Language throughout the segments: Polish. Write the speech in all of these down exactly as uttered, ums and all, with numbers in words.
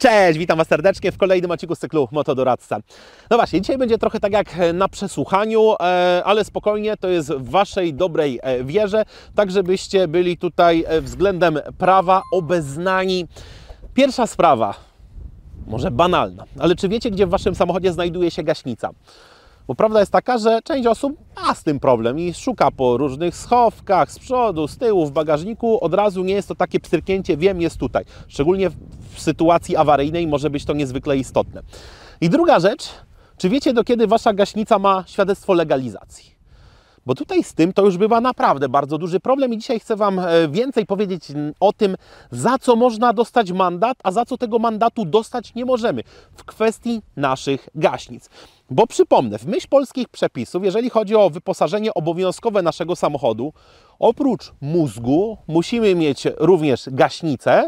Cześć, witam Was serdecznie w kolejnym odcinku z cyklu Motodoradca. No właśnie, dzisiaj będzie trochę tak jak na przesłuchaniu, ale spokojnie, to jest w Waszej dobrej wierze, tak żebyście byli tutaj względem prawa obeznani. Pierwsza sprawa, może banalna, ale czy wiecie, gdzie w Waszym samochodzie znajduje się gaśnica? Bo prawda jest taka, że część osób ma z tym problem i szuka po różnych schowkach, z przodu, z tyłu, w bagażniku. Od razu nie jest to takie pstryknięcie, wiem, jest tutaj. Szczególnie w sytuacji awaryjnej może być to niezwykle istotne. I druga rzecz, czy wiecie, do kiedy Wasza gaśnica ma świadectwo legalizacji? Bo tutaj z tym to już bywa naprawdę bardzo duży problem i dzisiaj chcę Wam więcej powiedzieć o tym, za co można dostać mandat, a za co tego mandatu dostać nie możemy w kwestii naszych gaśnic. Bo przypomnę, w myśl polskich przepisów, jeżeli chodzi o wyposażenie obowiązkowe naszego samochodu, oprócz mózgu musimy mieć również gaśnicę,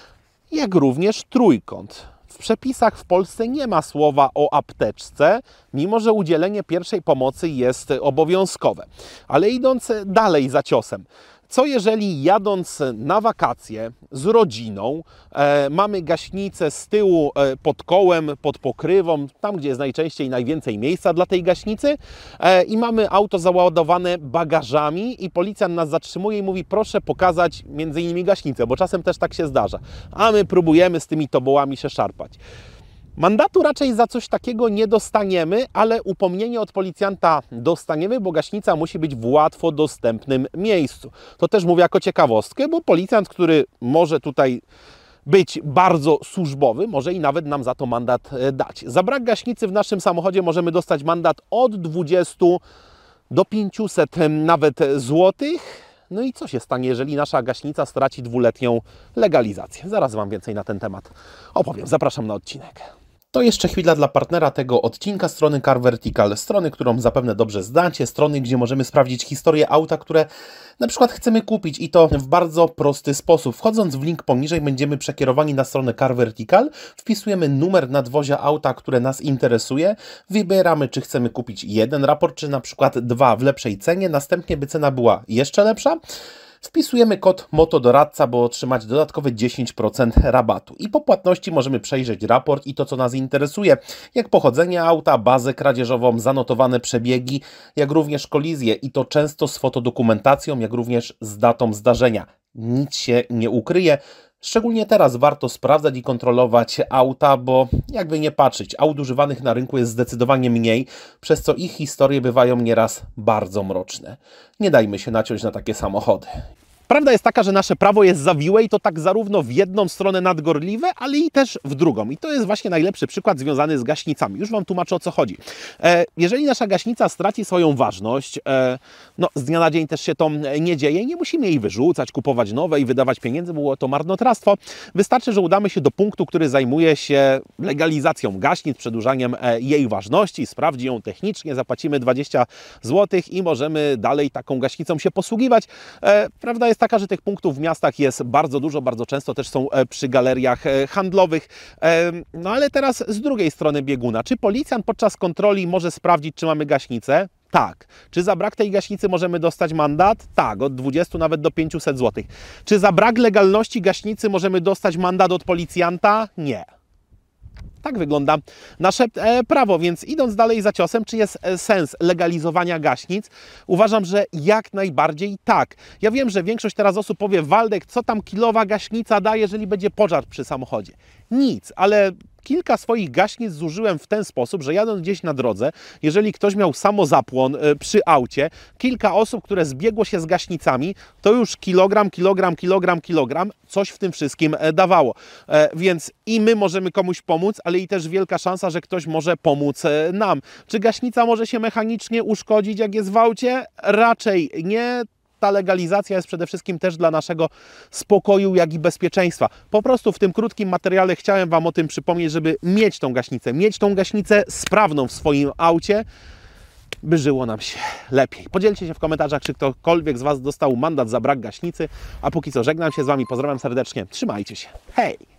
jak również trójkąt. W przepisach w Polsce nie ma słowa o apteczce, mimo że udzielenie pierwszej pomocy jest obowiązkowe. Ale idąc dalej za ciosem, co jeżeli jadąc na wakacje z rodziną e, mamy gaśnicę z tyłu e, pod kołem, pod pokrywą, tam gdzie jest najczęściej najwięcej miejsca dla tej gaśnicy e, i mamy auto załadowane bagażami i policjant nas zatrzymuje i mówi: proszę pokazać między innymi gaśnicę, bo czasem też tak się zdarza, a my próbujemy z tymi tobołami się szarpać. Mandatu raczej za coś takiego nie dostaniemy, ale upomnienie od policjanta dostaniemy, bo gaśnica musi być w łatwo dostępnym miejscu. To też mówię jako ciekawostkę, bo policjant, który może tutaj być bardzo służbowy, może i nawet nam za to mandat dać. Za brak gaśnicy w naszym samochodzie możemy dostać mandat od dwudziestu do pięciuset nawet złotych. No i co się stanie, jeżeli nasza gaśnica straci dwuletnią legalizację? Zaraz Wam więcej na ten temat opowiem. Zapraszam na odcinek. To jeszcze chwila dla partnera tego odcinka, strony Car Vertical, strony, którą zapewne dobrze znacie, strony, gdzie możemy sprawdzić historię auta, które na przykład chcemy kupić i to w bardzo prosty sposób. Wchodząc w link poniżej będziemy przekierowani na stronę Car Vertical, wpisujemy numer nadwozia auta, które nas interesuje, wybieramy, czy chcemy kupić jeden raport, czy na przykład dwa w lepszej cenie, następnie by cena była jeszcze lepsza. Wpisujemy kod Motodoradca, by otrzymać dodatkowe dziesięć procent rabatu. I po płatności możemy przejrzeć raport i to, co nas interesuje, jak pochodzenie auta, bazę kradzieżową, zanotowane przebiegi, jak również kolizje i to często z fotodokumentacją, jak również z datą zdarzenia. Nic się nie ukryje. Szczególnie teraz warto sprawdzać i kontrolować auta, bo jakby nie patrzeć, aut używanych na rynku jest zdecydowanie mniej, przez co ich historie bywają nieraz bardzo mroczne. Nie dajmy się naciąć na takie samochody. Prawda jest taka, że nasze prawo jest zawiłe i to tak zarówno w jedną stronę nadgorliwe, ale i też w drugą. I to jest właśnie najlepszy przykład związany z gaśnicami. Już Wam tłumaczę, o co chodzi. E, jeżeli nasza gaśnica straci swoją ważność, e, no z dnia na dzień też się to nie dzieje i nie musimy jej wyrzucać, kupować nowe i wydawać pieniędzy, było to marnotrawstwo. Wystarczy, że udamy się do punktu, który zajmuje się legalizacją gaśnic, przedłużaniem e, jej ważności, sprawdzi ją technicznie, zapłacimy dwadzieścia złotych i możemy dalej taką gaśnicą się posługiwać. E, prawda jest taka, że tych punktów w miastach jest bardzo dużo, bardzo często też są przy galeriach handlowych. No ale teraz z drugiej strony bieguna. Czy policjant podczas kontroli może sprawdzić, czy mamy gaśnicę? Tak. Czy za brak tej gaśnicy możemy dostać mandat? Tak, od dwudziestu nawet do pięciuset złotych. Czy za brak legalności gaśnicy możemy dostać mandat od policjanta? Nie. Tak wygląda nasze e, prawo, więc idąc dalej za ciosem, czy jest e, sens legalizowania gaśnic? Uważam, że jak najbardziej tak. Ja wiem, że większość teraz osób powie: Waldek, co tam kilowa gaśnica da, jeżeli będzie pożar przy samochodzie? Nic, ale kilka swoich gaśnic zużyłem w ten sposób, że jadąc gdzieś na drodze, jeżeli ktoś miał samozapłon przy aucie, kilka osób, które zbiegło się z gaśnicami, to już kilogram, kilogram, kilogram, kilogram, coś w tym wszystkim dawało. Więc i my możemy komuś pomóc, ale i też wielka szansa, że ktoś może pomóc nam. Czy gaśnica może się mechanicznie uszkodzić, jak jest w aucie? Raczej nie. Ta legalizacja jest przede wszystkim też dla naszego spokoju, jak i bezpieczeństwa. Po prostu w tym krótkim materiale chciałem Wam o tym przypomnieć, żeby mieć tą gaśnicę, mieć tą gaśnicę sprawną w swoim aucie, by żyło nam się lepiej. Podzielcie się w komentarzach, czy ktokolwiek z Was dostał mandat za brak gaśnicy, a póki co żegnam się z Wami, pozdrawiam serdecznie, trzymajcie się, hej!